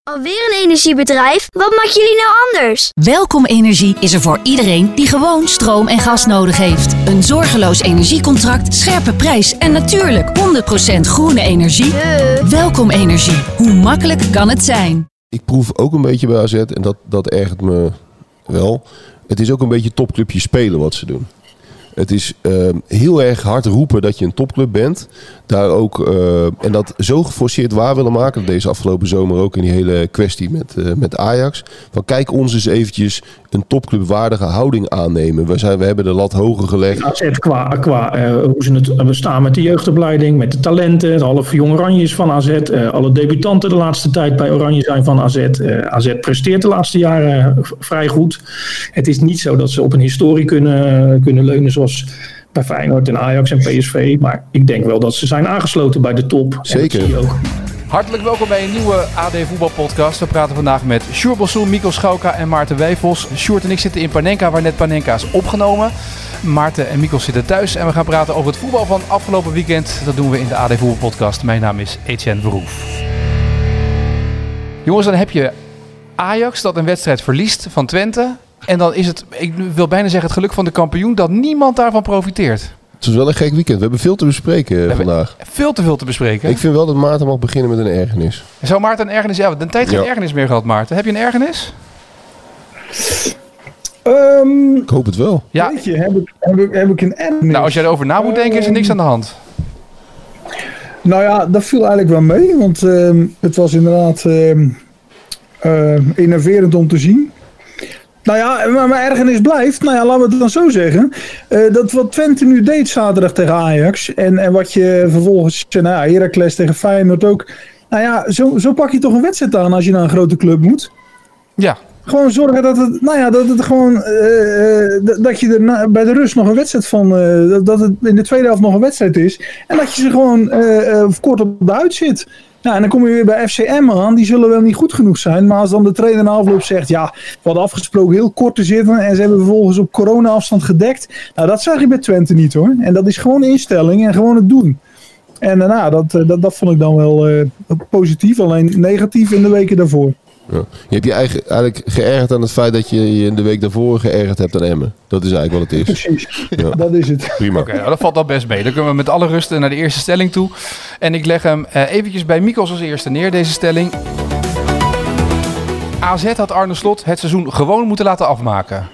Alweer een energiebedrijf? Wat maken jullie nou anders? Welkom Energie is er voor iedereen die gewoon stroom en gas nodig heeft. Een zorgeloos energiecontract, scherpe prijs en natuurlijk 100% groene energie. Welkom Energie. Hoe makkelijk kan het zijn? Ik proef ook een beetje bij AZ en dat ergert me wel. Het is ook een beetje topclubje spelen wat ze doen. Het is heel erg hard roepen dat je een topclub bent. Daar ook, en dat zo geforceerd waar willen maken. Deze afgelopen zomer ook in die hele kwestie met Ajax. Van kijk ons eens eventjes een topclubwaardige houding aannemen. We hebben de lat hoger gelegd. AZ qua hoe ze het bestaan met de jeugdopleiding, met de talenten. Het half Jong Oranje is van AZ. Alle debutanten de laatste tijd bij Oranje zijn van AZ. AZ presteert de laatste jaren vrij goed. Het is niet zo dat ze op een historie kunnen leunen zoals bij Feyenoord en Ajax en PSV. Maar ik denk wel dat ze zijn aangesloten bij de top. Zeker. Hartelijk welkom bij een nieuwe AD Voetbalpodcast. We praten vandaag met Sjoerd Bossoen, Mikkel Schauka en Maarten Wijfels. Sjoerd en ik zitten in Panenka, waar net Panenka is opgenomen. Maarten en Mikkel zitten thuis en we gaan praten over het voetbal van afgelopen weekend. Dat doen we in de AD Voetbalpodcast. Mijn naam is Etienne Verhoef. Jongens, dan heb je Ajax dat een wedstrijd verliest van Twente. En dan is het, ik wil bijna zeggen, het geluk van de kampioen dat niemand daarvan profiteert. Het was wel een gek weekend. We hebben veel te bespreken vandaag. Veel te veel te bespreken. Ik vind wel dat Maarten mag beginnen met een ergernis. Zou Maarten een ergernis? Ja, een tijd geen ergernis meer gehad, Maarten. Heb je een ergernis? Ik hoop het wel. Ja. Weet je, heb ik een ergernis? Nou, als jij erover na moet denken, is er niks aan de hand. Nou ja, dat viel eigenlijk wel mee. Want het was inderdaad enerverend om te zien. Nou ja, maar mijn ergernis blijft, nou ja, laten we het dan zo zeggen. Dat wat Twente nu deed zaterdag tegen Ajax. En wat je vervolgens, Heracles tegen Feyenoord ook. Nou ja, zo pak je toch een wedstrijd aan als je naar een grote club moet. Ja. Gewoon zorgen dat het, dat je er bij de rust nog een wedstrijd van, dat het in de tweede helft nog een wedstrijd is. En dat je ze gewoon kort op de huid zit. Ja, en dan kom je weer bij FCM aan. Die zullen wel niet goed genoeg zijn. Maar als dan de trainer na afloop zegt, ja, we hadden afgesproken heel kort te zitten. En ze hebben vervolgens op corona-afstand gedekt. Nou, dat zag je bij Twente niet hoor. En dat is gewoon instelling en gewoon het doen. En dat vond ik dan wel positief. Alleen negatief in de weken daarvoor. Ja. Je hebt je eigenlijk geërgerd aan het feit dat je je de week daarvoor geërgerd hebt aan Emmen. Dat is eigenlijk wat het is. Precies, dat is het. Prima. Oké, nou, dat valt al best mee. Dan kunnen we met alle rust naar de eerste stelling toe. En ik leg hem eventjes bij Mikkels als eerste neer, deze stelling. AZ had Arne Slot het seizoen gewoon moeten laten afmaken.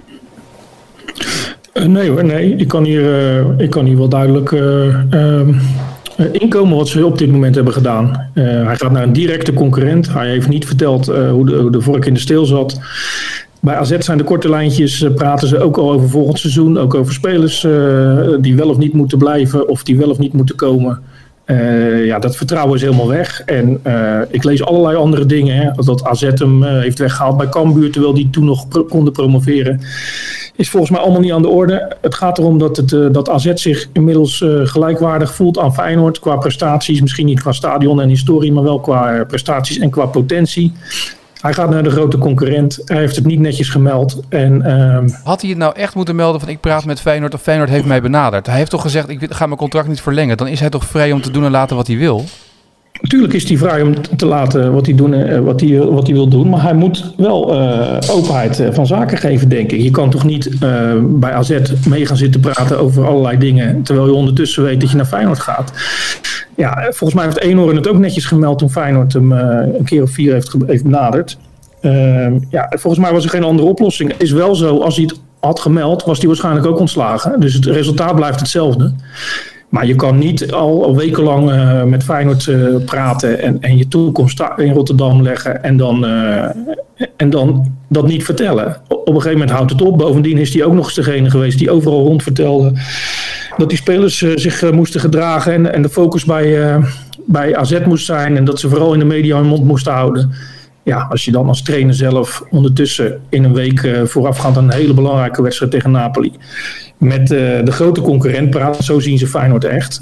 Nee hoor, nee. Ik kan hier wel duidelijk inkomen wat ze op dit moment hebben gedaan. Hij gaat naar een directe concurrent. Hij heeft niet verteld hoe de vork in de steel zat. Bij AZ zijn de korte lijntjes, praten ze ook al over volgend seizoen. Ook over spelers die wel of niet moeten blijven of die wel of niet moeten komen. Dat vertrouwen is helemaal weg. En ik lees allerlei andere dingen. Hè, dat AZ hem heeft weggehaald bij Cambuur, terwijl die toen nog konden promoveren. Is volgens mij allemaal niet aan de orde. Het gaat erom dat AZ zich inmiddels gelijkwaardig voelt aan Feyenoord qua prestaties. Misschien niet qua stadion en historie, maar wel qua prestaties en qua potentie. Hij gaat naar de grote concurrent. Hij heeft het niet netjes gemeld. Had hij het nou echt moeten melden van ik praat met Feyenoord of Feyenoord heeft mij benaderd? Hij heeft toch gezegd ik ga mijn contract niet verlengen. Dan is hij toch vrij om te doen en laten wat hij wil? Natuurlijk is hij vrij om te laten wat hij wil doen. Maar hij moet wel openheid van zaken geven, denk ik. Je kan toch niet bij AZ mee gaan zitten praten over allerlei dingen, terwijl je ondertussen weet dat je naar Feyenoord gaat. Ja, volgens mij heeft Eenhoorn het ook netjes gemeld toen Feyenoord hem een keer of 4 heeft benaderd. Volgens mij was er geen andere oplossing. Het is wel zo, als hij het had gemeld, was hij waarschijnlijk ook ontslagen. Dus het resultaat blijft hetzelfde. Maar je kan niet al wekenlang met Feyenoord praten en je toekomst in Rotterdam leggen en dan dat niet vertellen. Op een gegeven moment houdt het op. Bovendien is hij ook nog eens degene geweest die overal rond vertelde dat die spelers zich moesten gedragen en de focus bij AZ moest zijn en dat ze vooral in de media hun mond moesten houden. Ja, als je dan als trainer zelf ondertussen in een week voorafgaand aan een hele belangrijke wedstrijd tegen Napoli met de grote concurrent praat, zo zien ze Feyenoord echt.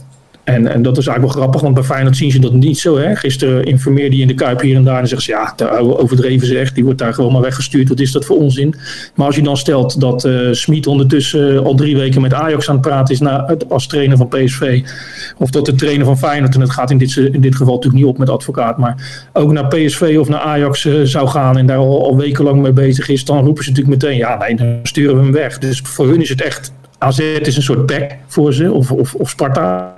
En dat is eigenlijk wel grappig, want bij Feyenoord zien ze dat niet zo. Hè? Gisteren informeerde hij in de Kuip hier en daar en zeggen ze, ja, daar overdreven ze echt. Die wordt daar gewoon maar weggestuurd. Wat is dat voor onzin? Maar als je dan stelt dat Smit ondertussen al 3 weken met Ajax aan het praten is als trainer van PSV. Of dat de trainer van Feyenoord, en het gaat in dit geval natuurlijk niet op met advocaat, maar ook naar PSV of naar Ajax zou gaan en daar al wekenlang mee bezig is, dan roepen ze natuurlijk meteen, ja nee, dan sturen we hem weg. Dus voor hun is het echt, AZ is een soort pack voor ze, of Sparta,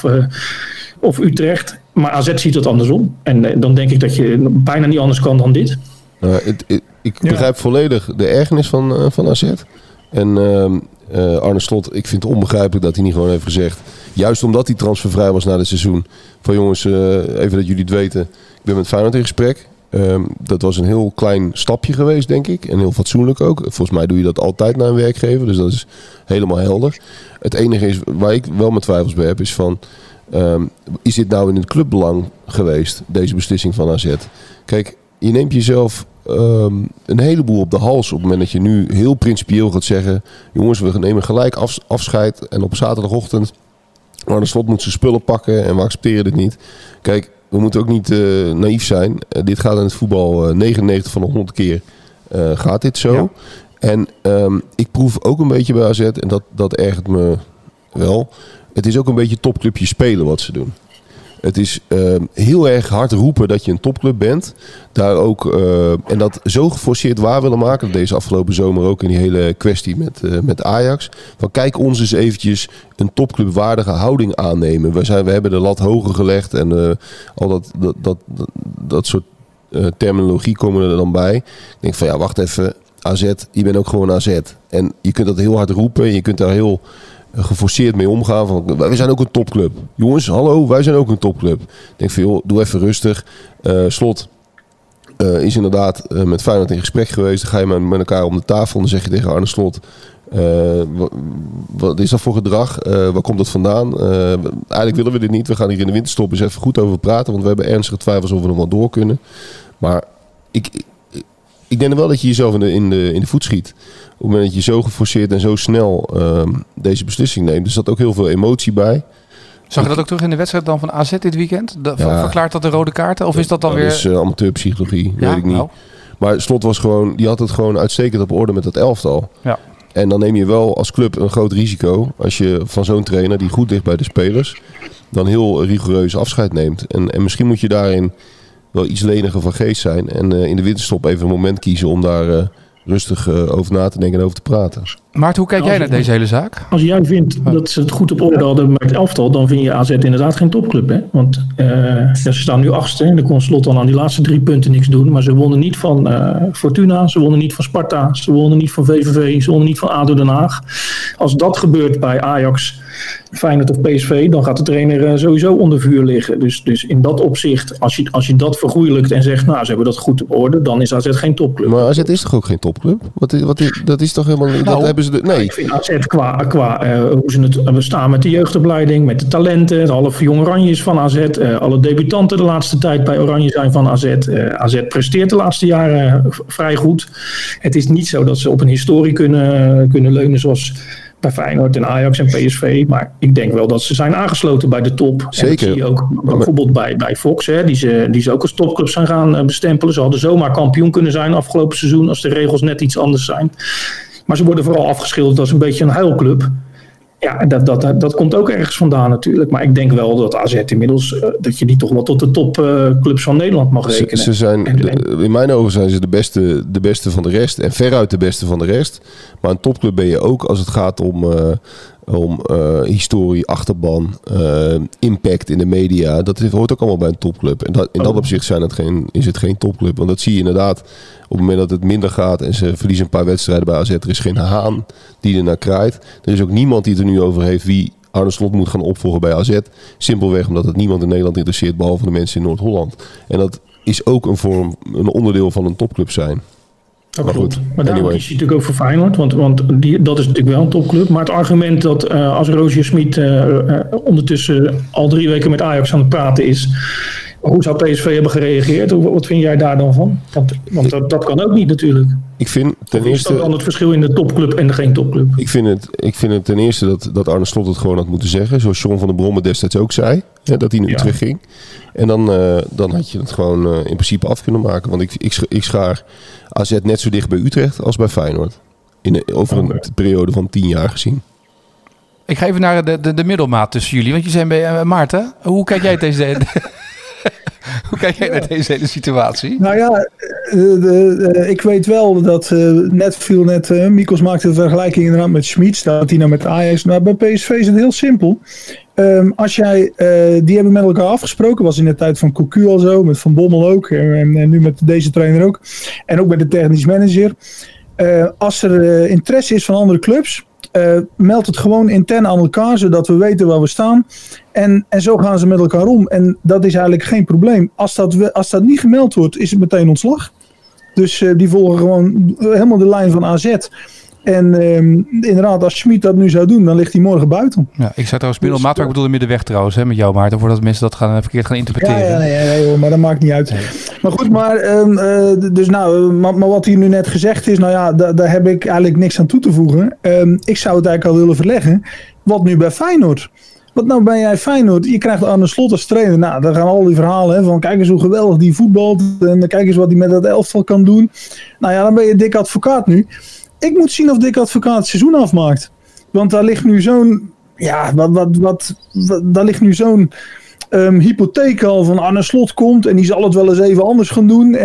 of Utrecht. Maar AZ ziet het andersom. En dan denk ik dat je bijna niet anders kan dan dit. Ik begrijp volledig de ergernis van AZ. En Arne Slot, ik vind het onbegrijpelijk dat hij niet gewoon heeft gezegd, juist omdat hij transfervrij was na het seizoen, van jongens, even dat jullie het weten, ik ben met Feyenoord in gesprek. Dat was een heel klein stapje geweest, denk ik. En heel fatsoenlijk ook. Volgens mij doe je dat altijd naar een werkgever. Dus dat is helemaal helder. Het enige is, waar ik wel mijn twijfels bij heb, is van, is dit nou in het clubbelang geweest, deze beslissing van AZ? Kijk, je neemt jezelf een heleboel op de hals op het moment dat je nu heel principieel gaat zeggen, jongens, we nemen gelijk afscheid en op zaterdagochtend Arne Slot moet zijn spullen pakken en we accepteren dit niet. Kijk, we moeten ook niet naïef zijn. Dit gaat in het voetbal 99 van de 100 keer gaat dit zo. Ja. En ik proef ook een beetje bij AZ, en dat ergert me wel. Het is ook een beetje topclubje spelen wat ze doen. Het is heel erg hard roepen dat je een topclub bent. Daar ook, en dat zo geforceerd waar willen maken. Deze afgelopen zomer ook in die hele kwestie met Ajax. Van kijk ons eens eventjes een topclubwaardige houding aannemen. We hebben de lat hoger gelegd. En al dat soort terminologie komen er dan bij. Ik denk van ja, wacht even. AZ, je bent ook gewoon AZ. En je kunt dat heel hard roepen. Je kunt daar heel geforceerd mee omgaan. Van, wij zijn ook een topclub. Jongens, hallo, wij zijn ook een topclub. Ik denk van, joh, doe even rustig. Slot is inderdaad met Feyenoord in gesprek geweest. Dan ga je met elkaar om de tafel en dan zeg je tegen Arne Slot, wat is dat voor gedrag? Waar komt dat vandaan? Eigenlijk willen we dit niet. We gaan hier in de winterstop eens even goed over praten, want we hebben ernstige twijfels of we nog wel door kunnen. Maar ik denk wel dat je jezelf in de voet schiet. Op het moment dat je zo geforceerd en zo snel deze beslissing neemt. Er zat ook heel veel emotie bij. Zag je dat ook terug in de wedstrijd dan van AZ dit weekend? Verklaart dat de rode kaarten? Of is dat dan weer... Dat is amateurpsychologie, weet ik niet. Nou. Maar Slot was gewoon, die had het gewoon uitstekend op orde met dat elftal. Ja. En dan neem je wel als club een groot risico als je van zo'n trainer die goed ligt bij de spelers, dan heel rigoureus afscheid neemt. En misschien moet je daarin wel iets leniger van geest zijn. En in de winterstop even een moment kiezen om daar rustig over na te denken en over te praten. Maarten, hoe kijk jij naar deze hele zaak? Als jij vindt dat ze het goed op orde hadden met het elftal, dan vind je AZ inderdaad geen topclub. Hè? Want ze staan nu 8e en dan kon Slot dan aan die laatste 3 punten niks doen. Maar ze wonnen niet van Fortuna, ze wonnen niet van Sparta, ze wonnen niet van VVV, ze wonnen niet van ADO Den Haag. Als dat gebeurt bij Ajax, Feyenoord of PSV, dan gaat de trainer sowieso onder vuur liggen. Dus in dat opzicht, als je dat vergoeilijkt en zegt, nou, ze hebben dat goed op orde, dan is AZ geen topclub. Maar AZ is toch ook geen topclub? Dat is toch helemaal... Nou, dat hebben ze nee. Ik vind AZ qua hoe ze het bestaan met de jeugdopleiding, met de talenten, het half Jong Oranje is van AZ, alle debutanten de laatste tijd bij Oranje zijn van AZ. AZ presteert de laatste jaren vrij goed. Het is niet zo dat ze op een historie kunnen leunen zoals bij Feyenoord en Ajax en PSV. Maar ik denk wel dat ze zijn aangesloten bij de top. Zeker. En dat zie je ook bijvoorbeeld bij Fox, hè, die ze ook als topclub zijn gaan bestempelen. Ze hadden zomaar kampioen kunnen zijn afgelopen seizoen als de regels net iets anders zijn. Maar ze worden vooral afgeschilderd als een beetje een huilclub. Ja, en dat komt ook ergens vandaan natuurlijk. Maar ik denk wel dat AZ inmiddels, dat je die toch wel tot de topclubs van Nederland mag rekenen. Ze zijn, in mijn ogen zijn ze de beste van de rest. En veruit de beste van de rest. Maar een topclub ben je ook als het gaat om historie, achterban, impact in de media. Dat hoort ook allemaal bij een topclub. En in dat opzicht is het geen topclub. Want dat zie je inderdaad op het moment dat het minder gaat en ze verliezen een paar wedstrijden bij AZ. Er is geen haan die er naar kraait. Er is ook niemand die het er nu over heeft wie Arne Slot moet gaan opvolgen bij AZ. Simpelweg omdat het niemand in Nederland interesseert behalve de mensen in Noord-Holland. En dat is ook een onderdeel van een topclub zijn. Maar goed, maar daarom kies je natuurlijk ook voor Feyenoord, want dat is natuurlijk wel een topclub. Maar het argument dat als Roger Smit ondertussen al 3 weken met Ajax aan het praten is, Hoe zou PSV hebben gereageerd? Wat vind jij daar dan van? Want dat kan ook niet natuurlijk. Ik vind ten Is eerste... dat dan het verschil in de topclub en de geen topclub? Ik vind het ten eerste dat Arne Slot het gewoon had moeten zeggen. Zoals John van der Brom destijds ook zei. Dat hij nu terugging. En dan had je het gewoon in principe af kunnen maken. Want ik schaar AZ net zo dicht bij Utrecht als bij Feyenoord. Over een periode van 10 jaar gezien. Ik ga even naar de middelmaat tussen jullie. Want je zijn bij Maarten. Hoe kijk jij deze... Hoe kijk jij naar deze hele situatie? Nou ja, ik weet wel dat Mikkels maakte de vergelijking inderdaad met Schmid. Dat hij nou met Ajax. Nou, bij PSV is het heel simpel. Als jij, die hebben met elkaar afgesproken. Was in de tijd van Cocu al zo. Met Van Bommel ook. En nu met deze trainer ook. En ook met de technisch manager. Als er interesse is van andere clubs. Meld het gewoon intern aan elkaar, zodat we weten waar we staan. En zo gaan ze met elkaar om. En dat is eigenlijk geen probleem. Als dat niet gemeld wordt, is het meteen ontslag. Dus die volgen gewoon helemaal de lijn van AZ. En inderdaad, als Schmid dat nu zou doen, dan ligt hij morgen buiten. Ja, ik zei trouwens middelmaat, maar ik bedoel de middenweg trouwens, met jou Maarten, voordat mensen dat verkeerd gaan interpreteren. Ja, nee, hoor, maar dat maakt niet uit. Nee. Maar goed, maar wat hier nu net gezegd is, nou ja, daar heb ik eigenlijk niks aan toe te voegen. Ik zou het eigenlijk al willen verleggen. Wat nu bij Feyenoord? Wat nou ben jij Feyenoord? Je krijgt Arne Slot als trainer. Nou, dan gaan al die verhalen van kijk eens hoe geweldig die voetbalt. En kijk eens wat hij met dat elftal kan doen. Nou ja, dan ben je dik advocaat nu. Ik moet zien of Dick Advocaat het seizoen afmaakt. Want daar ligt nu zo'n... Ja, daar ligt nu zo'n hypotheek al van Arne Slot komt. En die zal het wel eens even anders gaan doen.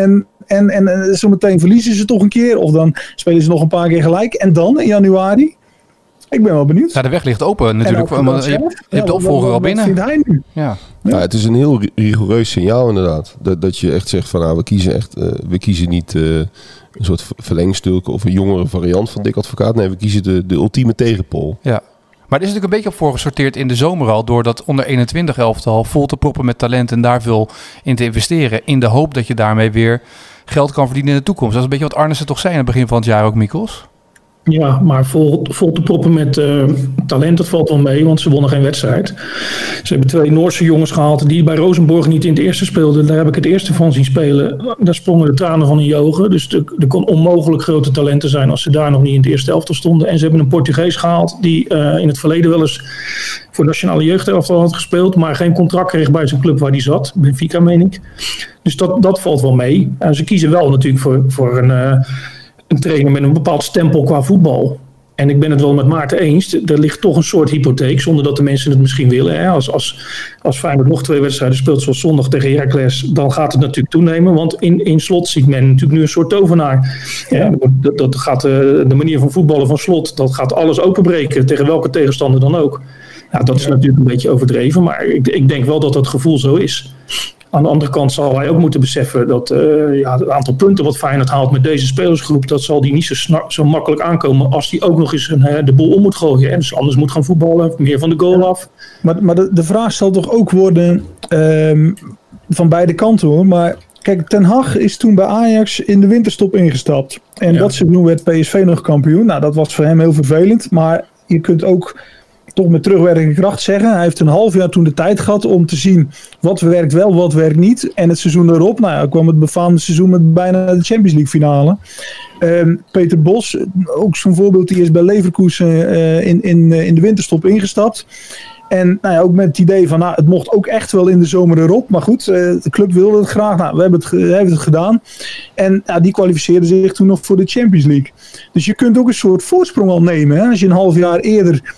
En zometeen verliezen ze toch een keer. Of dan spelen ze nog een paar keer gelijk. En dan in januari... Ik ben wel benieuwd. Ja, de weg ligt open natuurlijk. Je hebt de opvolger al binnen. Wat vindt hij nu? Ja, het is een heel rigoureus signaal inderdaad. Dat je echt zegt van we kiezen niet een soort verlengstuk of een jongere variant van Dick Advocaat. Nee, we kiezen de ultieme tegenpol. Ja. Maar er is natuurlijk een beetje op voorgesorteerd in de zomer al. Door dat onder 21 elftal vol te proppen met talent en daar veel in te investeren. In de hoop dat je daarmee weer geld kan verdienen in de toekomst. Dat is een beetje wat Arnissen toch zei aan het begin van het jaar ook, Mikkels. Ja, maar vol te proppen met talent, dat valt wel mee, want ze wonnen geen wedstrijd. Ze hebben 2 Noorse jongens gehaald die bij Rosenborg niet in het eerste speelden. Daar heb ik het eerste van zien spelen. Daar sprongen de tranen van in je ogen. Dus er kon onmogelijk grote talenten zijn als ze daar nog niet in het eerste elftal stonden. En ze hebben een Portugees gehaald die in het verleden wel eens voor nationale jeugdelftal had gespeeld, maar geen contract kreeg bij zijn club waar hij zat. Benfica, meen ik. Dus dat valt wel mee. Ze kiezen wel natuurlijk voor een trainer met een bepaald stempel qua voetbal. En ik ben het wel met Maarten eens. Er ligt toch een soort hypotheek, zonder dat de mensen het misschien willen. Hè. Als Feyenoord nog 2 wedstrijden speelt, zoals zondag tegen Heracles, dan gaat het natuurlijk toenemen. Want in Slot ziet men natuurlijk nu een soort tovenaar. Ja, dat gaat de manier van voetballen van Slot, dat gaat alles openbreken, tegen welke tegenstander dan ook. Nou, dat is natuurlijk een beetje overdreven, maar ik denk wel dat dat gevoel zo is. Aan de andere kant zal hij ook moeten beseffen dat het aantal punten wat Feyenoord haalt met deze spelersgroep, dat zal die niet zo makkelijk aankomen als die ook nog eens de boel om moet gooien. En dus anders moet gaan voetballen, meer van de goal af. Maar de vraag zal toch ook worden van beide kanten hoor. Maar kijk, Ten Hag is toen bij Ajax in de winterstop ingestapt. En dat seizoen werd PSV nog kampioen. Nou, dat was voor hem heel vervelend. Maar je kunt ook toch met terugwerkende kracht zeggen. Hij heeft een half jaar toen de tijd gehad om te zien wat werkt wel, wat werkt niet. En het seizoen erop, kwam het befaamde seizoen met bijna de Champions League finale. Peter Bos, ook zo'n voorbeeld, die is bij Leverkusen in de winterstop ingestapt. En ook met het idee van, het mocht ook echt wel in de zomer erop. Maar goed, de club wilde het graag. We hebben het gedaan. En die kwalificeerde zich toen nog voor de Champions League. Dus je kunt ook een soort voorsprong al nemen. Hè, als je een half jaar eerder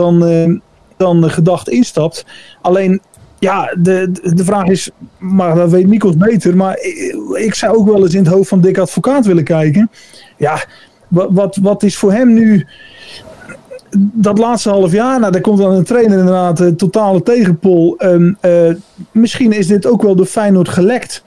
dan gedacht instapt. Alleen, de vraag is, maar dat weet Mikkels beter, maar ik zou ook wel eens in het hoofd van Dick Advocaat willen kijken. Ja, wat is voor hem nu dat laatste half jaar? Daar komt dan een trainer inderdaad, totale tegenpol. Misschien is dit ook wel door Feyenoord gelekt.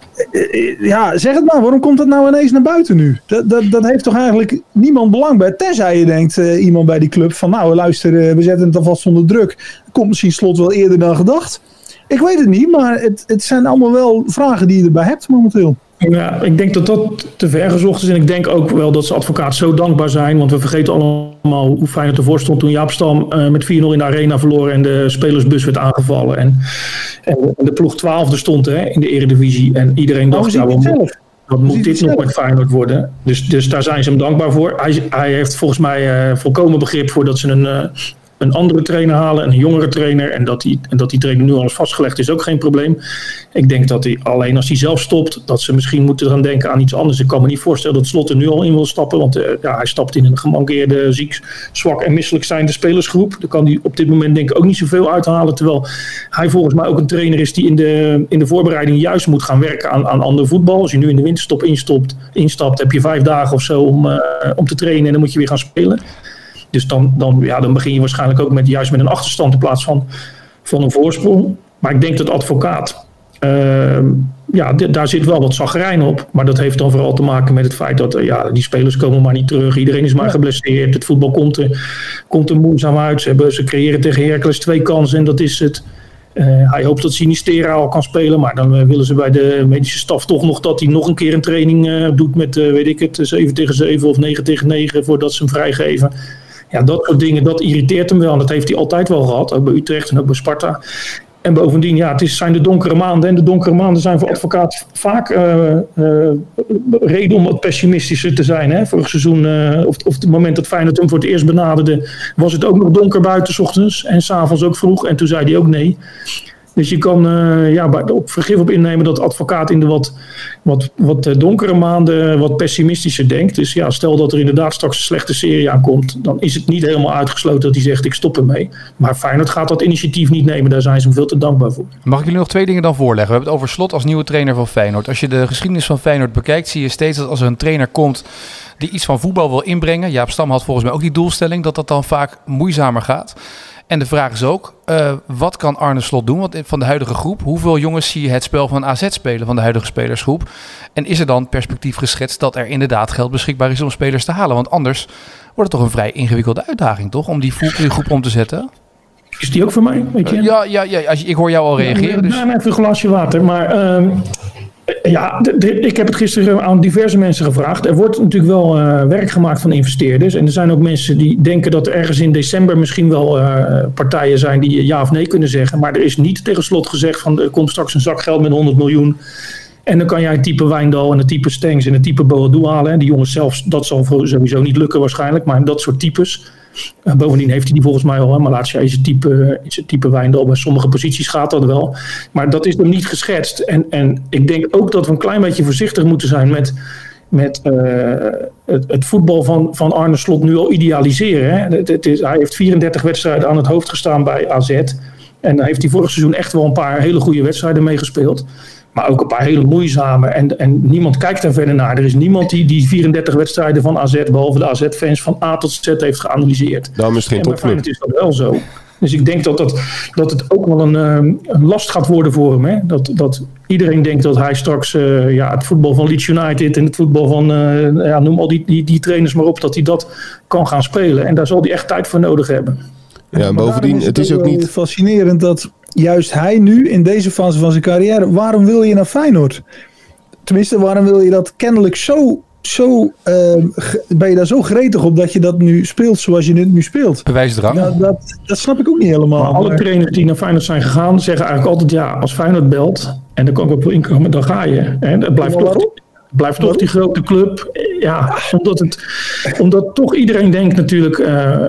Zeg het maar, waarom komt dat nou ineens naar buiten nu? Dat heeft toch eigenlijk niemand belang bij. Tenzij je denkt, iemand bij die club van luister, we zetten het alvast onder druk. Komt misschien Slot wel eerder dan gedacht. Ik weet het niet, maar het zijn allemaal wel vragen die je erbij hebt momenteel. Ja, ik denk dat te ver gezocht is. En ik denk ook wel dat ze Advocaat zo dankbaar zijn. Want we vergeten allemaal allemaal hoe Feyenoord ervoor stond toen Jaap Stam met 4-0 in de arena verloren en de spelersbus werd aangevallen. En de ploeg 12e stond in de Eredivisie. En iedereen dacht, wat moet dit nog met Feyenoord worden? Dus daar zijn ze hem dankbaar voor. Hij heeft volgens mij volkomen begrip voor dat ze een andere trainer halen, een jongere trainer. En dat die trainer nu al is vastgelegd is ook geen probleem. Ik denk dat hij alleen als hij zelf stopt, dat ze misschien moeten gaan denken aan iets anders. Ik kan me niet voorstellen dat Slot er nu al in wil stappen. Want hij stapt in een gemankeerde, ziek, zwak en misselijk zijnde spelersgroep. Daar kan hij op dit moment denk ik ook niet zoveel uithalen. Terwijl hij volgens mij ook een trainer is die in de voorbereiding juist moet gaan werken aan ander voetbal. Als je nu in de winterstop instapt, heb je 5 dagen of zo om te trainen en dan moet je weer gaan spelen. Dus dan begin je waarschijnlijk ook juist met een achterstand in plaats van een voorsprong. Maar ik denk dat Advocaat, daar zit wel wat zagrijn op. Maar dat heeft dan vooral te maken met het feit dat die spelers komen maar niet terug. Iedereen is maar geblesseerd. Het voetbal komt er moeizaam uit. Ze creëren tegen Heracles 2 kansen en dat is het. Hij hoopt dat Sinistera al kan spelen. Maar dan willen ze bij de medische staf toch nog dat hij nog een keer een training doet met 7 tegen 7 of 9 tegen 9 voordat ze hem vrijgeven. Ja, dat soort dingen, dat irriteert hem wel. En dat heeft hij altijd wel gehad. Ook bij Utrecht en ook bij Sparta. En bovendien, zijn de donkere maanden. En de donkere maanden zijn voor Advocaat vaak reden om wat pessimistischer te zijn. Hè? Vorig seizoen, of het moment dat Feyenoord hem voor het eerst benaderde, was het ook nog donker buiten 's ochtends. En 's avonds ook vroeg. En toen zei hij ook nee. Dus je kan op vergif op innemen dat de Advocaat in de wat donkere maanden wat pessimistischer denkt. Dus ja, stel dat er inderdaad straks een slechte serie aankomt, dan is het niet helemaal uitgesloten dat hij zegt ik stop ermee. Maar Feyenoord gaat dat initiatief niet nemen, daar zijn ze hem veel te dankbaar voor. Mag ik jullie nog 2 dingen dan voorleggen? We hebben het over Slot als nieuwe trainer van Feyenoord. Als je de geschiedenis van Feyenoord bekijkt, zie je steeds dat als er een trainer komt die iets van voetbal wil inbrengen, Jaap Stam had volgens mij ook die doelstelling, dat dan vaak moeizamer gaat. En de vraag is ook, wat kan Arne Slot doen van de huidige groep? Hoeveel jongens zie je het spel van AZ spelen van de huidige spelersgroep? En is er dan perspectief geschetst dat er inderdaad geld beschikbaar is om spelers te halen? Want anders wordt het toch een vrij ingewikkelde uitdaging, toch? Om die groep om te zetten? Is die ook voor mij? Weet je? Ja, ik hoor jou al reageren. Dus. Even een glaasje water, maar... ik heb het gisteren aan diverse mensen gevraagd. Er wordt natuurlijk wel werk gemaakt van investeerders. En er zijn ook mensen die denken dat er ergens in december misschien wel partijen zijn die ja of nee kunnen zeggen. Maar er is niet tegen Slot gezegd van er komt straks een zak geld met 100 miljoen. En dan kan jij het type Wijndal en het type Stengs en het type Boadou halen. En die jongens zelfs, dat zal sowieso niet lukken waarschijnlijk. Maar dat soort types. Bovendien heeft hij die volgens mij al. Maar laatst is het type Wijndal. Bij sommige posities gaat dat wel. Maar dat is hem niet geschetst. En ik denk ook dat we een klein beetje voorzichtig moeten zijn met het voetbal van Arne Slot nu al idealiseren. Hè? Hij heeft 34 wedstrijden aan het hoofd gestaan bij AZ. En dan heeft hij vorig seizoen echt wel een paar hele goede wedstrijden meegespeeld. Maar ook een paar hele moeizame. En niemand kijkt daar verder naar. Er is niemand die 34 wedstrijden van AZ, behalve de AZ-fans, van A tot Z heeft geanalyseerd. Daarom is het geen topclub. Het is dat wel zo. Dus ik denk dat het ook wel een last gaat worden voor hem. Hè? Dat iedereen denkt dat hij straks het voetbal van Leeds United en het voetbal van, noem al die trainers maar op, dat hij dat kan gaan spelen. En daar zal hij echt tijd voor nodig hebben. Ja, bovendien, het is ook niet fascinerend dat juist hij nu in deze fase van zijn carrière, waarom wil je naar Feyenoord? Tenminste, waarom wil je dat kennelijk ben je daar zo gretig op dat je dat nu speelt zoals je het nu speelt? Bewijsdrang. Dat snap ik ook niet helemaal. Maar alle trainers die naar Feyenoord zijn gegaan zeggen eigenlijk altijd als Feyenoord belt en dan kan ik ook wel inkomen, dan ga je. Hè? Het blijft toch die grote club. Ja, omdat toch iedereen denkt natuurlijk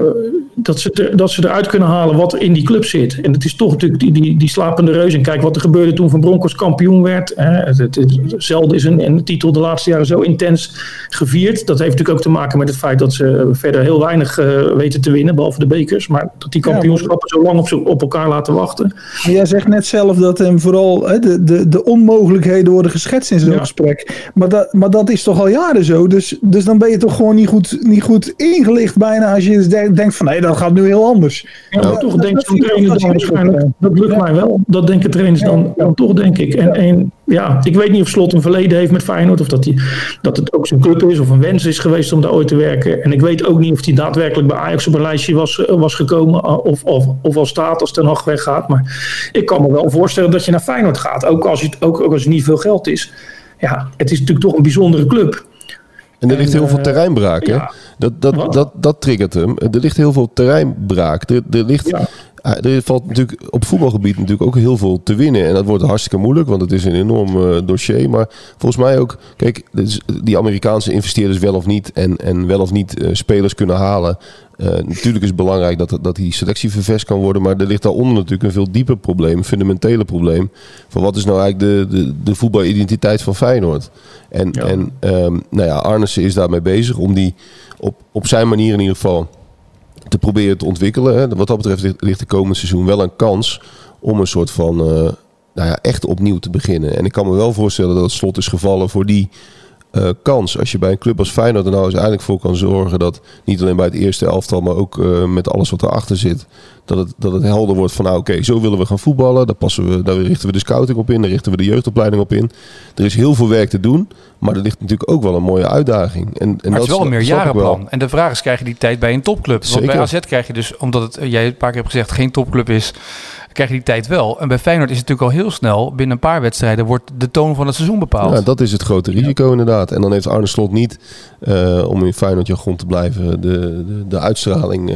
dat ze eruit kunnen halen wat er in die club zit. En het is toch natuurlijk die slapende reus. En kijk wat er gebeurde toen Van Bronckhorst kampioen werd. Zelden is een titel de laatste jaren zo intens gevierd. Dat heeft natuurlijk ook te maken met het feit dat ze verder heel weinig weten te winnen, behalve de bekers. Maar dat die kampioenschappen zo lang op elkaar laten wachten. Maar jij zegt net zelf dat hem vooral de onmogelijkheden worden geschetst in zo'n gesprek. Maar dat is toch al jaren zo. Dus dan ben je toch gewoon niet goed ingelicht bijna als je denkt van nee, dat gaat nu heel anders. Ja, maar toch denkt zo'n trainer dan waarschijnlijk, dat lukt mij wel. Dat denken trainers dan toch, denk ik. En ik weet niet of Slot een verleden heeft met Feyenoord, of dat het ook zijn club is, of een wens is geweest om daar ooit te werken. En ik weet ook niet of hij daadwerkelijk bij Ajax op een lijstje was gekomen, of al staat als Ten Hag weggaat. Maar ik kan me wel voorstellen dat je naar Feyenoord gaat, ook als het niet veel geld is. Ja, het is natuurlijk toch een bijzondere club. En er ligt heel veel terreinbraak. Hè? Dat triggert hem. Er ligt heel veel terreinbraak. Er valt natuurlijk op voetbalgebied natuurlijk ook heel veel te winnen. En dat wordt hartstikke moeilijk, want het is een enorm dossier. Maar volgens mij ook, kijk, die Amerikaanse investeerders wel of niet en wel of niet spelers kunnen halen. Natuurlijk is het belangrijk dat die selectie vervest kan worden. Maar er ligt daaronder natuurlijk een veel dieper probleem, een fundamentele probleem. Van wat is nou eigenlijk de voetbalidentiteit van Feyenoord? En Arnissen is daarmee bezig om die op zijn manier in ieder geval te proberen te ontwikkelen. Hè. Wat dat betreft ligt de komend seizoen wel een kans om een soort van echt opnieuw te beginnen. En ik kan me wel voorstellen dat het slot is gevallen voor die kans. Als je bij een club als Feyenoord er nou eens eigenlijk voor kan zorgen dat niet alleen bij het eerste elftal, maar ook met alles wat erachter zit, dat het helder wordt van oké, zo willen we gaan voetballen. Daar richten we de scouting op in, daar richten we de jeugdopleiding op in. Er is heel veel werk te doen, maar er ligt natuurlijk ook wel een mooie uitdaging. Maar het is wel een meerjarenplan. En de vraag is, krijg je die tijd bij een topclub? Zeker. Want bij AZ krijg je dus, omdat jij een paar keer hebt gezegd geen topclub is, krijg je die tijd wel. En bij Feyenoord is het natuurlijk al heel snel, binnen een paar wedstrijden wordt de toon van het seizoen bepaald. Ja, dat is het grote risico inderdaad. En dan heeft Arne Slot niet, om in Feyenoord jargon te blijven, de uitstraling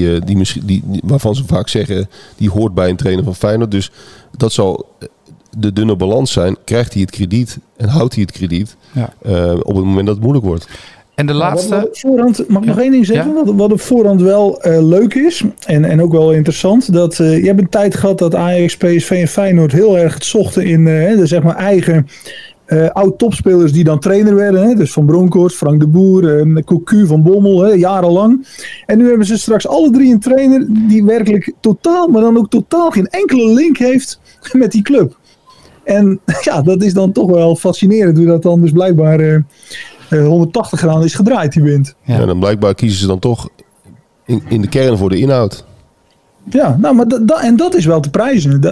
waarvan ze vaak zeggen, die hoort bij een trainer van Feyenoord. Dus dat zal de dunne balans zijn. Krijgt hij het krediet en houdt hij het krediet op het moment dat het moeilijk wordt. En de laatste... Mag ik nog één ding zeggen? Ja? Wat op voorhand wel leuk is en ook wel interessant. Dat je hebt een tijd gehad dat Ajax, PSV en Feyenoord heel erg het zochten in de zeg maar eigen oud-topspelers die dan trainer werden. Hè? Dus Van Bronckhorst, Frank de Boer, Cocu, Van Bommel, jarenlang. En nu hebben ze straks alle drie een trainer die werkelijk totaal, maar dan ook totaal geen enkele link heeft met die club. En ja, dat is dan toch wel fascinerend hoe dat dan dus blijkbaar 180 graden is gedraaid, die wind. Ja, dan blijkbaar kiezen ze dan toch in de kern voor de inhoud. Ja, nou, maar dat is wel te prijzen.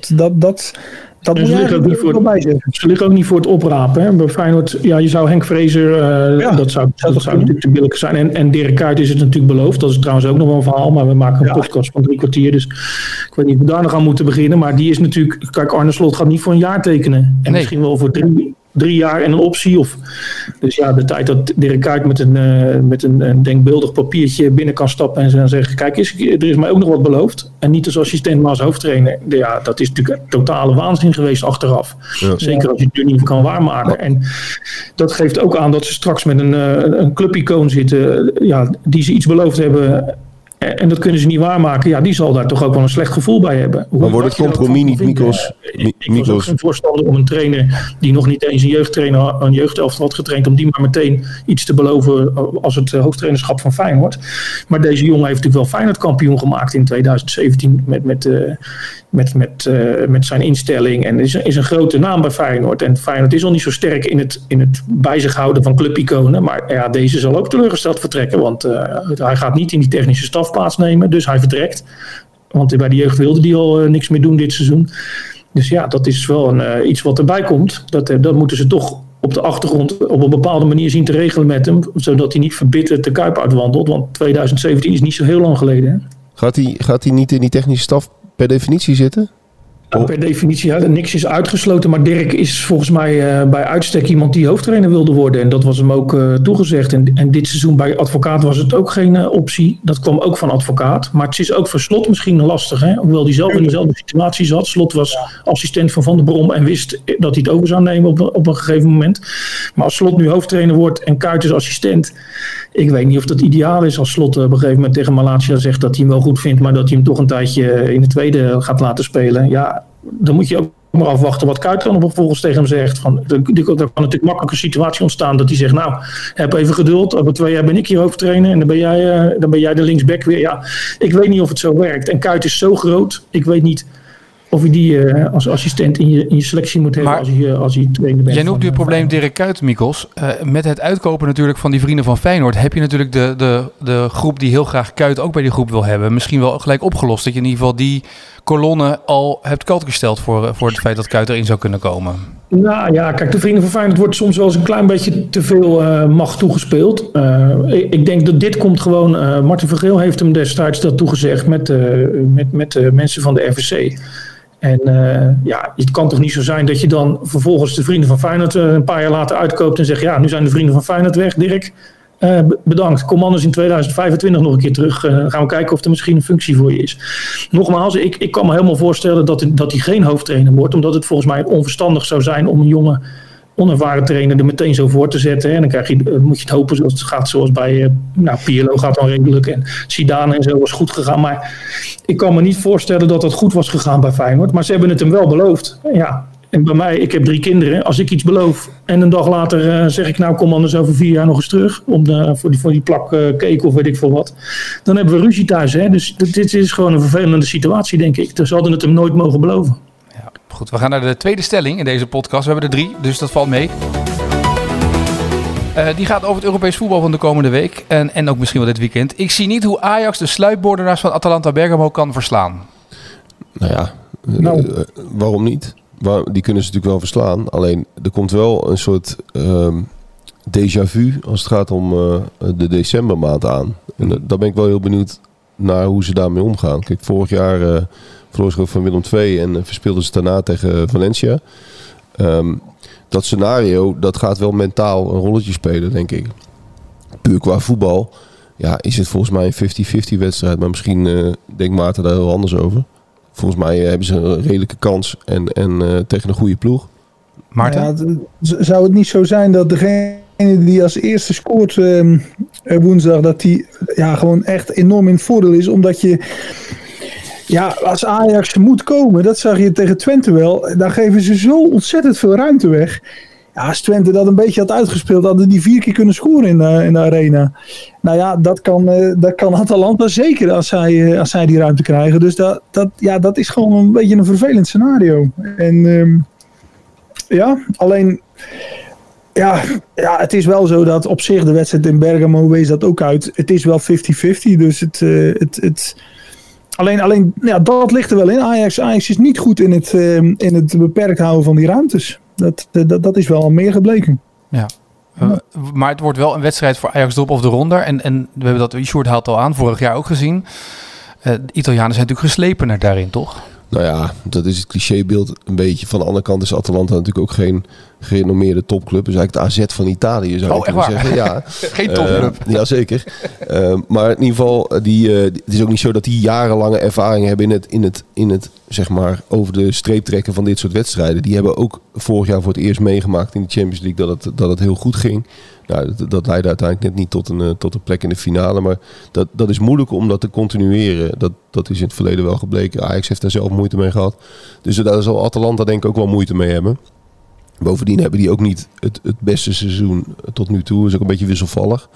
Dat moet je ook niet voor bij zeggen. Ze liggen ook niet voor het oprapen. Hè. Bij Feyenoord, je zou Henk Vrezer, dat zou natuurlijk te billijken zijn. En Dirk Kuyt is het natuurlijk beloofd. Dat is trouwens ook nog wel een verhaal. Maar we maken een podcast van 3 kwartier. Dus ik weet niet of we daar nog aan moeten beginnen. Maar die is natuurlijk... Kijk, Arne Slot gaat niet voor een jaar tekenen. En misschien wel voor 3 jaar en een optie. Dus ja, de tijd dat Dirk Kuyt met een denkbeeldig papiertje binnen kan stappen en dan zeggen, kijk eens, er is mij ook nog wat beloofd. En niet als assistent, maar als hoofdtrainer. Ja, dat is natuurlijk totale waanzin geweest achteraf. Ja. Zeker als je het niet kan waarmaken. En dat geeft ook aan dat ze straks met een clubicoon zitten, die ze iets beloofd hebben. En dat kunnen ze niet waarmaken. Ja, die zal daar toch ook wel een slecht gevoel bij hebben. Maar wordt het compromis niet, Mikos? Ik was ook geen voorstander om een trainer die nog niet eens een jeugdelftal had getraind, om die maar meteen iets te beloven als het hoofdtrainerschap van Feyenoord. Maar deze jongen heeft natuurlijk wel Feyenoord kampioen gemaakt in 2017 met zijn instelling. En is een grote naam bij Feyenoord. En Feyenoord is al niet zo sterk in het bij zich houden van clubiconen. Maar ja, deze zal ook teleurgesteld vertrekken. Want hij gaat niet in die technische staf plaatsnemen. Dus hij vertrekt. Want bij de jeugd wilde hij al niks meer doen dit seizoen. Dus ja, dat is wel iets wat erbij komt. Dat moeten ze toch op de achtergrond op een bepaalde manier zien te regelen met hem. Zodat hij niet verbitterd de Kuip uitwandelt. Want 2017 is niet zo heel lang geleden. Hè? Gaat hij niet in die technische staf per definitie zitten? Per definitie, niks is uitgesloten. Maar Dirk is volgens mij bij uitstek iemand die hoofdtrainer wilde worden. En dat was hem ook toegezegd. En dit seizoen bij Advocaat was het ook geen optie. Dat kwam ook van Advocaat. Maar het is ook voor Slot misschien lastig. Hè? Hoewel hij zelf in dezelfde situatie zat. Slot was assistent van der Brom en wist dat hij het over zou nemen op een gegeven moment. Maar als Slot nu hoofdtrainer wordt en Kuyt is assistent. Ik weet niet of dat ideaal is als Slot op een gegeven moment tegen Malacia zegt dat hij hem wel goed vindt. Maar dat hij hem toch een tijdje in de tweede gaat laten spelen. Ja, dan moet je ook maar afwachten wat Kuyt dan vervolgens tegen hem zegt. Er kan natuurlijk makkelijk een situatie ontstaan dat hij zegt, nou, heb even geduld. Over 2 jaar ben ik hier hoofdtrainer en dan ben jij de linksback weer. Ja, ik weet niet of het zo werkt. En Kuyt is zo groot, ik weet niet of je die als assistent in je selectie moet hebben als je trainer bent. Jij noemt nu het probleem Dirk Kuyt, Mikos. Met het uitkopen natuurlijk van die vrienden van Feyenoord heb je natuurlijk de groep die heel graag Kuyt ook bij die groep wil hebben. Misschien wel gelijk opgelost. Dat je in ieder geval die kolonne al hebt koudgesteld voor het feit dat Kuyt erin zou kunnen komen. Nou ja, kijk, de vrienden van Feyenoord wordt soms wel eens een klein beetje te veel macht toegespeeld. Ik denk dat dit komt gewoon. Martin van Geel heeft hem destijds dat toegezegd met de mensen van de RVC. En het kan toch niet zo zijn dat je dan vervolgens de vrienden van Feyenoord een paar jaar later uitkoopt en zegt, ja, nu zijn de vrienden van Feyenoord weg, Dirk. Bedankt. Kom anders in 2025 nog een keer terug. Gaan we kijken of er misschien een functie voor je is. Nogmaals, ik kan me helemaal voorstellen dat hij geen hoofdtrainer wordt. Omdat het volgens mij onverstandig zou zijn om een jonge, onervaren trainer er meteen zo voor te zetten. En dan moet je het hopen zoals het gaat. Zoals bij Pirlo gaat dan redelijk. En Zidane en zo was goed gegaan. Maar ik kan me niet voorstellen dat het goed was gegaan bij Feyenoord. Maar ze hebben het hem wel beloofd. Ja. En bij mij, ik heb 3 kinderen. Als ik iets beloof en een dag later zeg ik, nou kom anders over 4 jaar nog eens terug. Voor die plak cake of weet ik veel wat. Dan hebben we ruzie thuis. Hè? Dus dit is gewoon een vervelende situatie, denk ik. Dus ze hadden het hem nooit mogen beloven. Ja, goed, we gaan naar de tweede stelling in deze podcast. We hebben er 3, dus dat valt mee. Die gaat over het Europees voetbal van de komende week. En ook misschien wel dit weekend. Ik zie niet hoe Ajax de sluipmoordenaars van Atalanta Bergamo kan verslaan. Nou ja, waarom niet? Die kunnen ze natuurlijk wel verslaan. Alleen, er komt wel een soort déjà vu als het gaat om de decembermaand aan. En daar ben ik wel heel benieuwd naar hoe ze daarmee omgaan. Kijk, vorig jaar verloor ze van Willem II en verspeelden ze daarna tegen Valencia. Dat scenario, dat gaat wel mentaal een rolletje spelen, denk ik. Puur qua voetbal, ja, is het volgens mij een 50-50 wedstrijd. Maar misschien denkt Maarten daar heel anders over. Volgens mij hebben ze een redelijke kans en tegen een goede ploeg. Maarten? Ja, zou het niet zo zijn dat degene die als eerste scoort woensdag, dat die gewoon echt enorm in het voordeel is? Omdat je, als Ajax moet komen, dat zag je tegen Twente wel, dan geven ze zo ontzettend veel ruimte weg. Ja, als Twente dat een beetje had uitgespeeld, hadden die 4 keer kunnen scoren in de arena. Nou ja, dat kan Atalanta zeker als zij die ruimte krijgen. Dus dat is gewoon een beetje een vervelend scenario. En alleen... Ja, het is wel zo dat op zich de wedstrijd in Bergamo wees dat ook uit. Het is wel 50-50, dus Alleen dat ligt er wel in. Ajax is niet goed in het beperkt houden van die ruimtes. Dat is wel meer gebleken. Ja. Maar het wordt wel een wedstrijd voor Ajax erop of eronder. En we hebben dat, Sjoerd haalt al aan, vorig jaar ook gezien. De Italianen zijn natuurlijk geslepener daarin, toch? Nou ja, dat is het clichébeeld een beetje. Van de andere kant is Atalanta natuurlijk ook geen gerenommeerde topclub. Dus eigenlijk de AZ van Italië zou ik kunnen zeggen. Ja, geen topclub. Jazeker. Maar in ieder geval, het is ook niet zo dat die jarenlange ervaring hebben in het zeg maar over de streep trekken van dit soort wedstrijden. Die hebben ook vorig jaar voor het eerst meegemaakt in de Champions League dat het heel goed ging. Nou, dat leidde uiteindelijk net niet tot een plek in de finale. Maar dat is moeilijk om dat te continueren. Dat is in het verleden wel gebleken. Ajax heeft daar zelf moeite mee gehad. Dus daar zal Atalanta denk ik ook wel moeite mee hebben. Bovendien hebben die ook niet het beste seizoen tot nu toe. Is ook een beetje wisselvallig.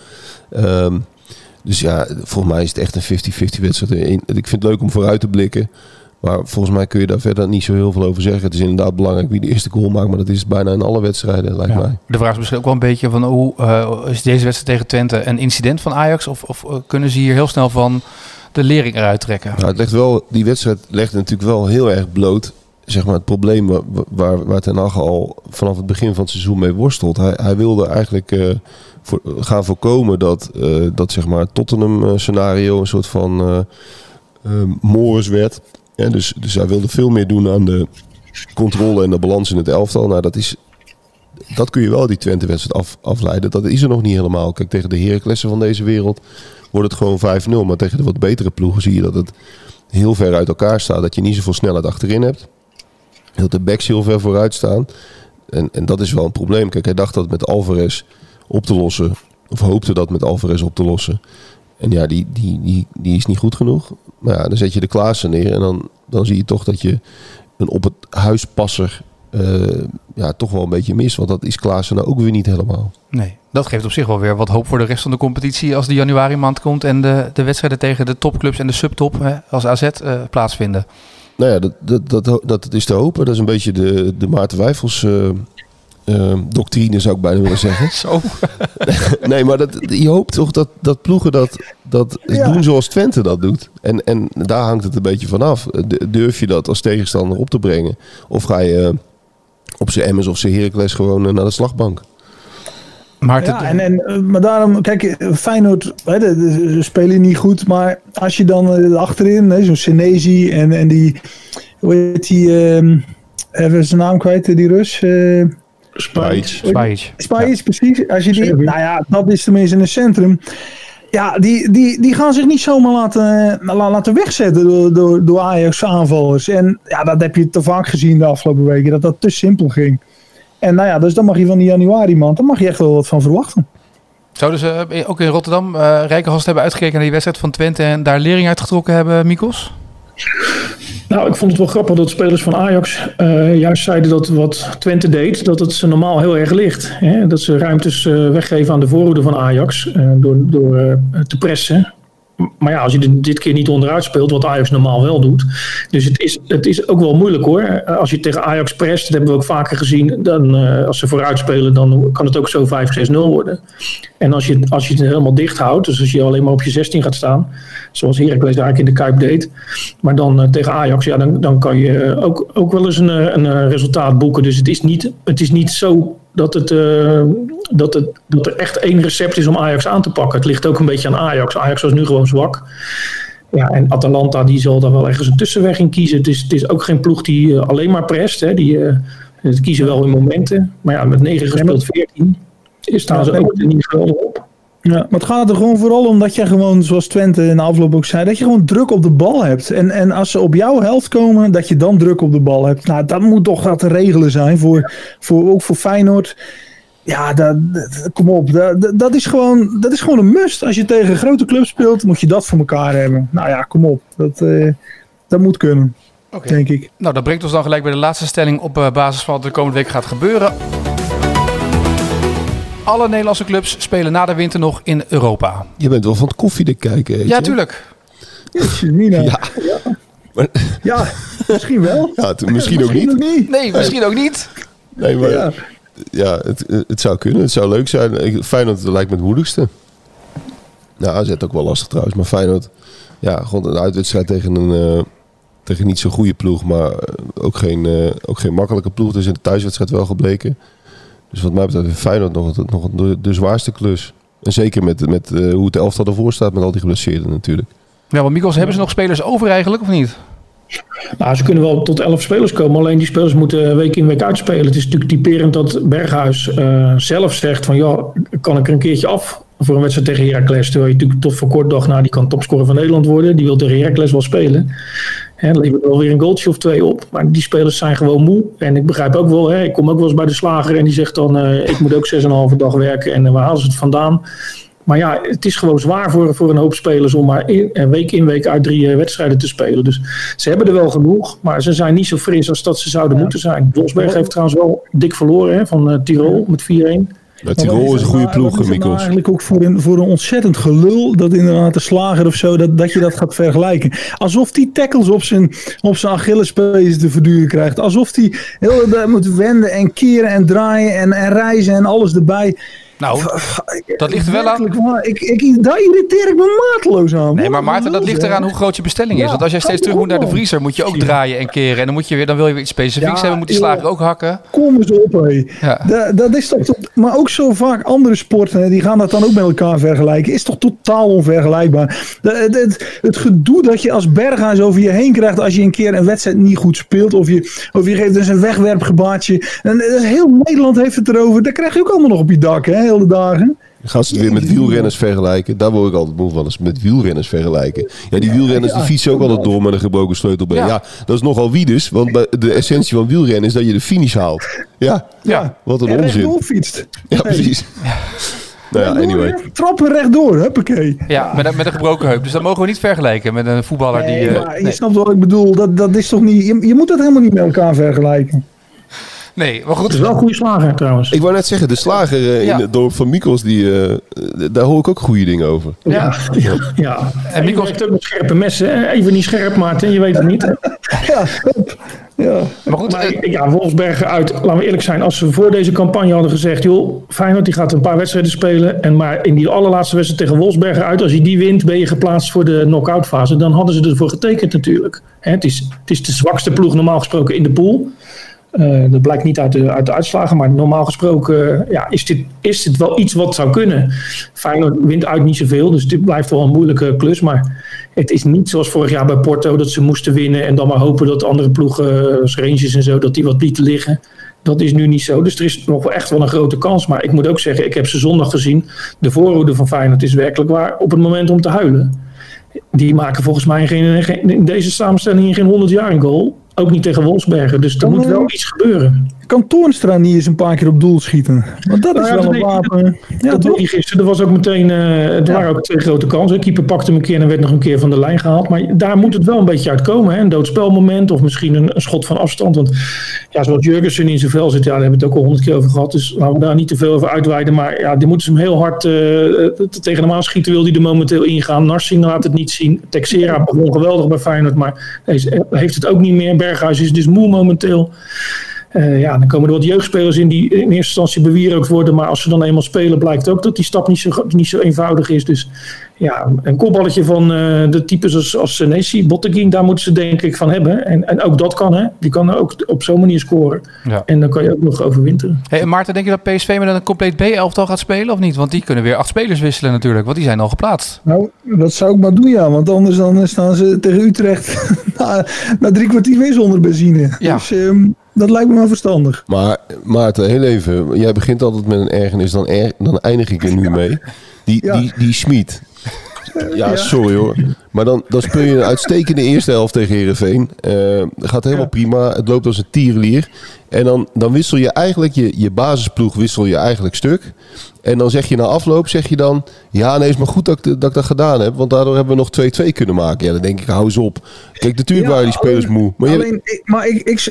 Dus ja, volgens mij is het echt een 50-50 wedstrijd. Ik vind het leuk om vooruit te blikken. Maar volgens mij kun je daar verder niet zo heel veel over zeggen. Het is inderdaad belangrijk wie de eerste goal maakt. Maar dat is bijna in alle wedstrijden, lijkt mij. De vraag is misschien ook wel een beetje van hoe is deze wedstrijd tegen Twente een incident van Ajax? Of kunnen ze hier heel snel van de lering eruit trekken? Nou, die wedstrijd legt natuurlijk wel heel erg bloot. Zeg maar het probleem waar Ten Hag al vanaf het begin van het seizoen mee worstelt. Hij wilde eigenlijk gaan voorkomen dat zeg maar Tottenham scenario een soort van Morris werd. Ja, dus hij wilde veel meer doen aan de controle en de balans in het elftal. Nou, dat kun je wel die Twente-wedstrijd afleiden. Dat is er nog niet helemaal. Kijk, tegen de Heraclessen van deze wereld wordt het gewoon 5-0. Maar tegen de wat betere ploegen zie je dat het heel ver uit elkaar staat. Dat je niet zoveel snelheid achterin hebt. Dat de backs heel ver vooruit staan. En dat is wel een probleem. Kijk, hij dacht dat met Alvarez op te lossen. Of hoopte dat met Alvarez op te lossen. En ja, die is niet goed genoeg. Maar ja, dan zet je de Klaassen neer. En dan zie je toch dat je een op het huispasser toch wel een beetje mist. Want dat is Klaassen nou ook weer niet helemaal. Nee, dat geeft op zich wel weer wat hoop voor de rest van de competitie. Als de januari maand komt en de wedstrijden tegen de topclubs en de subtop als AZ plaatsvinden. Nou ja, dat is te hopen. Dat is een beetje de Maarten Wijfels doctrine, zou ik bijna willen zeggen. Zo. Nee, maar je hoopt toch dat ploegen dat doen zoals Twente dat doet. En daar hangt het een beetje vanaf. Durf je dat als tegenstander op te brengen? Of ga je op zijn Emmers of zijn Heracles gewoon naar de slagbank? Maar daarom, kijk, Feyenoord, ze spelen niet goed, maar als je dan achterin, zo'n Senesi en hoe heet die, even zijn naam kwijt, die Rus. Spajic, precies. Als je die, nou ja, dat is tenminste in het centrum. Ja, die gaan zich niet zomaar laten wegzetten door Ajax aanvallers. En ja, dat heb je te vaak gezien de afgelopen weken, dat te simpel ging. En nou ja, dus dan mag je van die januari maand, daar mag je echt wel wat van verwachten. Zouden ze ook in Rotterdam Rijkenhorst hebben uitgekeken naar die wedstrijd van Twente en daar lering uitgetrokken hebben, Mikos? Nou, ik vond het wel grappig dat spelers van Ajax juist zeiden dat wat Twente deed, dat het ze normaal heel erg ligt. Hè? Dat ze ruimtes weggeven aan de voorhoede van Ajax door te pressen. Maar ja, als je dit keer niet onderuit speelt, wat Ajax normaal wel doet. Dus het is ook wel moeilijk hoor. Als je tegen Ajax prest, dat hebben we ook vaker gezien. Dan, als ze vooruit spelen, dan kan het ook zo 5-6-0 worden. En als je het helemaal dicht houdt, dus als je alleen maar op je 16 gaat staan. Zoals Heracles eigenlijk in de Kuip deed. Maar dan tegen Ajax, ja, dan kan je ook wel eens een resultaat boeken. Dus het is niet zo dat er echt één recept is om Ajax aan te pakken. Het ligt ook een beetje aan Ajax. Ajax was nu gewoon zwak. Ja, en Atalanta die zal daar wel ergens een tussenweg in kiezen. Het is ook geen ploeg die alleen maar prest. Hè. Die kiezen wel in momenten. Maar ja, met 9 gespeeld 14 staan ze ook niet gewoon op. Ja, maar het gaat er gewoon vooral om dat je gewoon, zoals Twente in de afloop ook zei, dat je gewoon druk op de bal hebt. En als ze op jouw helft komen, dat je dan druk op de bal hebt. Nou, dat moet toch wat te regelen zijn, ook voor Feyenoord. Ja, kom op. Dat is gewoon een must. Als je tegen grote clubs speelt, moet je dat voor elkaar hebben. Nou ja, kom op. Dat moet kunnen, denk ik. Nou, dat brengt ons dan gelijk bij de laatste stelling op basis van wat er de komende week gaat gebeuren. Alle Nederlandse clubs spelen na de winter nog in Europa. Je bent wel van het koffiedik kijken, Ja, tuurlijk. Ja, misschien wel. Ja, misschien ook niet. Nee, misschien ook niet. Nee, maar ja, het zou kunnen. Het zou leuk zijn. Feyenoord lijkt me het moeilijkste. Nou, AZ ook wel lastig trouwens. Maar Feyenoord, ja, gewoon een uitwedstrijd tegen niet zo'n goede ploeg. Maar ook geen makkelijke ploeg. Dus in de thuiswedstrijd wel gebleken. Dus wat mij betreft heeft Feyenoord nog de zwaarste klus. En zeker met hoe het elftal ervoor staat met al die geblesseerden natuurlijk. Ja, want Mikos, hebben ze nog spelers over eigenlijk of niet? Nou, ze kunnen wel tot 11 spelers komen. Alleen die spelers moeten week in week uitspelen. Het is natuurlijk typerend dat Berghuis zelf zegt van ja, kan ik er een keertje af voor een wedstrijd tegen Heracles. Terwijl je natuurlijk tot voor kort dacht, nou die kan topscorer van Nederland worden. Die wil tegen Heracles wel spelen. Dan levert wel weer een goaltje of 2 op. Maar die spelers zijn gewoon moe. En ik begrijp ook wel, ik kom ook wel eens bij de slager en die zegt dan ik moet ook 6,5 dag werken. En waar halen ze het vandaan? Maar ja, het is gewoon zwaar voor een hoop spelers om maar week in week uit 3 wedstrijden te spelen. Dus ze hebben er wel genoeg, maar ze zijn niet zo fris als dat ze zouden moeten zijn. Wolfsberg heeft trouwens wel dik verloren van Tirol met 4-1. Ja, Tirol is een goede ploeg, Mikos. Eigenlijk ook voor een ontzettend gelul dat inderdaad de slager of zo, dat je dat gaat vergelijken. Alsof die tackles op zijn Achillespees te verduren krijgt. Alsof die heel de moet wenden en keren en draaien en reizen en alles erbij. Nou, dat ligt er wel aan. Daar irriteer ik me mateloos aan. Nee, maar Maarten, dat ligt eraan hoe groot je bestelling is. Want als jij steeds terug moet naar de vriezer, moet je ook draaien en keren. En dan wil je weer iets specifieks hebben, moet die slager ook hakken. Kom eens op, hé. Ja. Dat is toch, maar ook zo vaak andere sporten, die gaan dat dan ook met elkaar vergelijken. Is toch totaal onvergelijkbaar. Het gedoe dat je als Berghuis over je heen krijgt als je een keer een wedstrijd niet goed speelt. Of je geeft dus een wegwerpgebaartje. En heel Nederland heeft het erover. Daar krijg je ook allemaal nog op je dak, hè. Hele dagen. Dan gaan ze het weer met wielrenners vergelijken. Daar word ik altijd moe van, als ze met wielrenners vergelijken. Ja, die wielrenners die fietsen ook altijd door met een gebroken sleutelbeen. Ja, dat is nogal wiedes, want de essentie van wielrennen is dat je de finish haalt. Ja. Wat een onzin. En fietst. Ja, precies. Nou ja, anyway. Trappen rechtdoor, huppakee. Ja, met een gebroken heup. Dus dat mogen we niet vergelijken met een voetballer die... Je snapt wat ik bedoel. Dat is toch niet... Je moet dat helemaal niet met elkaar vergelijken. Nee, maar goed. Het is wel een goede slager trouwens. Ik wou net zeggen, de slager in het dorp van Mikos, daar hoor ik ook goede dingen over. Ja. En Mikos heeft ook met scherpe messen. Even niet scherp, Maarten, je weet het niet. Ja. Maar goed, Wolfsberg uit. Laten we eerlijk zijn, als ze voor deze campagne hadden gezegd, joh, Feyenoord die gaat een paar wedstrijden spelen. Maar in die allerlaatste wedstrijd tegen Wolfsberg uit, als je die wint, ben je geplaatst voor de knock-out fase. Dan hadden ze ervoor getekend natuurlijk. Het is de zwakste ploeg normaal gesproken in de pool. Dat blijkt niet uit de uitslagen, maar normaal gesproken is dit wel iets wat zou kunnen. Feyenoord wint uit niet zoveel, dus dit blijft wel een moeilijke klus. Maar het is niet zoals vorig jaar bij Porto dat ze moesten winnen en dan maar hopen dat andere ploegen, Rangers en zo, dat die wat lieten liggen. Dat is nu niet zo, dus er is nog wel echt wel een grote kans. Maar ik moet ook zeggen, ik heb ze zondag gezien. De voorhoede van Feyenoord is werkelijk waar op het moment om te huilen. Die maken volgens mij in deze samenstelling geen 100 jaar een goal. Ook niet tegen Wolfsberger, dus er moet wel iets gebeuren. Kan Toornstra niet eens een paar keer op doel schieten? Want dat is wel een wapen. Dat deed hij gisteren. Er was ook meteen, waren ook 2 grote kansen. De keeper pakte hem een keer en werd nog een keer van de lijn gehaald. Maar daar moet het wel een beetje uitkomen. Hè? Een doodspelmoment of misschien een schot van afstand. Want zoals Jurgensen in zijn vel zit, daar hebben we het ook al 100 keer over gehad. Dus laten we daar niet te veel over uitweiden. Maar die moeten ze hem heel hard tegen hem aanschieten. Wil hij er momenteel ingaan. Narsing laat het niet zien. Texera begon geweldig bij Feyenoord, maar heeft het ook niet meer. Berghuis is dus moe momenteel. Dan komen er wat jeugdspelers in die in eerste instantie bewierookt worden. Maar als ze dan eenmaal spelen, blijkt ook dat die stap niet zo eenvoudig is. Dus een kopballetje van de types als Senesi, Botteguin, daar moeten ze denk ik van hebben. En ook dat kan, hè. Die kan ook op zo'n manier scoren. Ja. En dan kan je ook nog overwinteren. Hey, Maarten, denk je dat PSV met een compleet B-elftal gaat spelen of niet? Want die kunnen weer 8 spelers wisselen natuurlijk, want die zijn al geplaatst. Nou, dat zou ik maar doen, ja. Want anders dan staan ze tegen Utrecht na 3 kwartier weer zonder benzine. Ja. Dus dat lijkt me wel verstandig. Maar Maarten, heel even. Jij begint altijd met een ergernis, dan eindig ik er nu mee. Die Schmid. Ja, sorry hoor. Maar dan speel je een uitstekende eerste helft tegen Heerenveen. Gaat helemaal prima. Het loopt als een tierenlier. En dan wissel je eigenlijk je basisploeg stuk. En dan zeg je na afloop, is maar goed dat ik dat gedaan heb. Want daardoor hebben we nog 2-2 kunnen maken. Ja, dan denk ik, hou eens op. Kijk, natuurlijk waren die spelers moe. Maar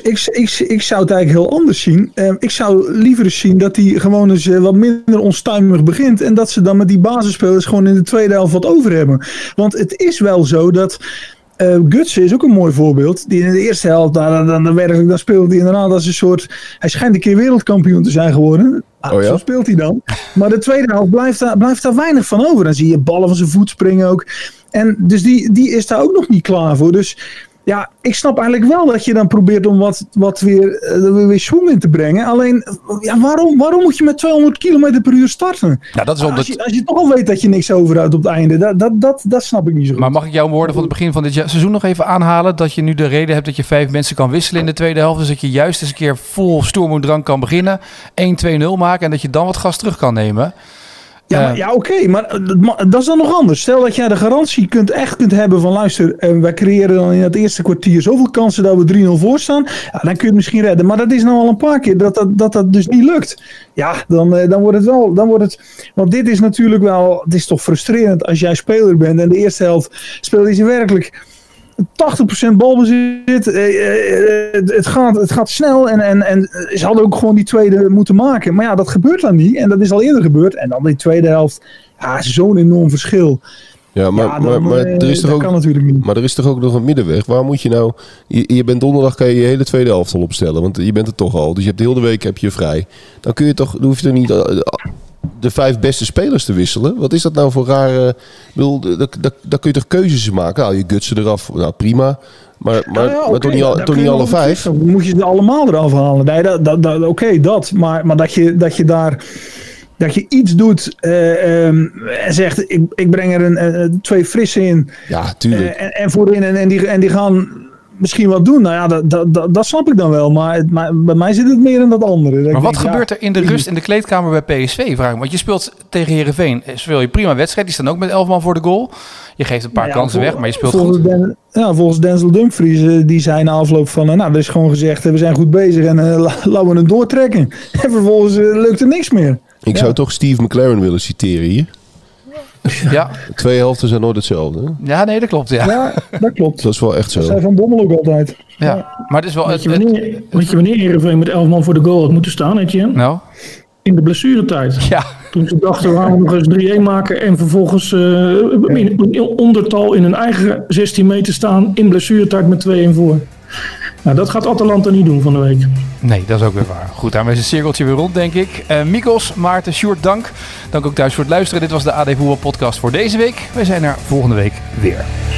ik zou het eigenlijk heel anders zien. Ik zou liever eens zien dat hij gewoon eens wat minder onstuimig begint. En dat ze dan met die basisspelers gewoon in de tweede helft wat over hebben. Want het is wel zo dat Gutsen is ook een mooi voorbeeld. Die in de eerste helft, dan speelt hij inderdaad als een soort... Hij schijnt een keer wereldkampioen te zijn geworden. Zo speelt hij dan. Maar de tweede helft blijft daar weinig van over. Dan zie je ballen van zijn voet springen ook. En dus die is daar ook nog niet klaar voor. Dus ja, ik snap eigenlijk wel dat je dan probeert om wat weer schwung in te brengen. Alleen, waarom moet je met 200 km per uur starten? Nou, dat is als je toch al weet dat je niks overhoudt op het einde. Dat snap ik niet zo goed. Maar mag ik jouw woorden van het begin van dit seizoen nog even aanhalen? Dat je nu de reden hebt dat je 5 mensen kan wisselen in de tweede helft. Dus dat je juist eens een keer vol Sturm und Drang kan beginnen. 1-2-0 maken en dat je dan wat gas terug kan nemen. Ja, oké, maar dat is dan nog anders. Stel dat jij de garantie kunt hebben van luister, wij creëren dan in het eerste kwartier zoveel kansen dat we 3-0 voor staan. Ja, dan kun je het misschien redden. Maar dat is nou al een paar keer dat dus niet lukt. Ja, dan wordt het wel. Want dit is natuurlijk wel, het is toch frustrerend als jij speler bent en de eerste helft speelde je werkelijk 80% balbezit. Het gaat snel en ze hadden ook gewoon die tweede moeten maken. Maar ja, dat gebeurt dan niet. En dat is al eerder gebeurd. En dan die tweede helft. Ja, zo'n enorm verschil. Ja, maar er is toch ook, kan natuurlijk niet. Maar er is toch ook nog een middenweg. Waar moet je nou... Je bent donderdag, kan je hele tweede helft al opstellen. Want je bent er toch al. Dus je hebt de hele week heb je vrij. Dan hoef je toch niet de 5 beste spelers te wisselen. Wat is dat nou voor rare... Daar kun je toch keuzes maken. Haal je Gutsen eraf. Nou, prima. Maar toch niet alle 5? Dan moet je ze allemaal eraf halen. Nee, Maar dat je daar... Dat je iets doet en zegt, ik breng er 2 frisse in. Ja, tuurlijk. En voorin en die gaan misschien wat doen. Nou ja, dat snap ik dan wel. Maar bij mij zit het meer in dat andere. Maar wat gebeurt er in de rust in de kleedkamer bij PSV? Vraag me. Want je speelt tegen Heerenveen. Speel je prima wedstrijd. Die staan ook met 11 man voor de goal. Je geeft een paar kansen weg, maar je speelt goed. Volgens Denzel Dumfries, die zei na afloop van... er is gewoon gezegd, we zijn goed bezig en laten we het doortrekken. En vervolgens lukt er niks meer. Ik zou toch Steve McLaren willen citeren hier. Ja. 2 helften zijn nooit hetzelfde. Hè? Ja, nee, dat klopt. Ja, dat klopt. Dat is wel echt zo. Dat zei Van Bommel ook altijd. Ja, maar het is wel... Weet je wanneer Heerenveen met 11 man voor de goal had moeten staan, Etienne? Nou? In de blessuretijd. Ja. Toen ze dachten, we gaan nog eens 3-1 maken en vervolgens in ondertal in hun eigen 16 meter staan in blessuretijd met 2-1 voor. Nou, dat gaat Atalanta niet doen van de week. Nee, dat is ook weer waar. Goed, daarmee is het cirkeltje weer rond, denk ik. Mikos, Maarten, Sjoerd, dank. Dank ook thuis voor het luisteren. Dit was de AD Voetbal Podcast voor deze week. Wij zijn er volgende week weer.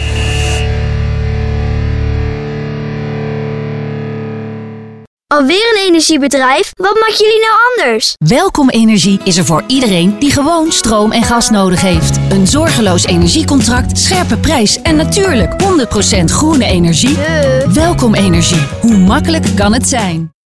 Alweer een energiebedrijf? Wat maken jullie nou anders? Welkom Energie is er voor iedereen die gewoon stroom en gas nodig heeft. Een zorgeloos energiecontract, scherpe prijs en natuurlijk 100% groene energie. Welkom Energie. Hoe makkelijk kan het zijn?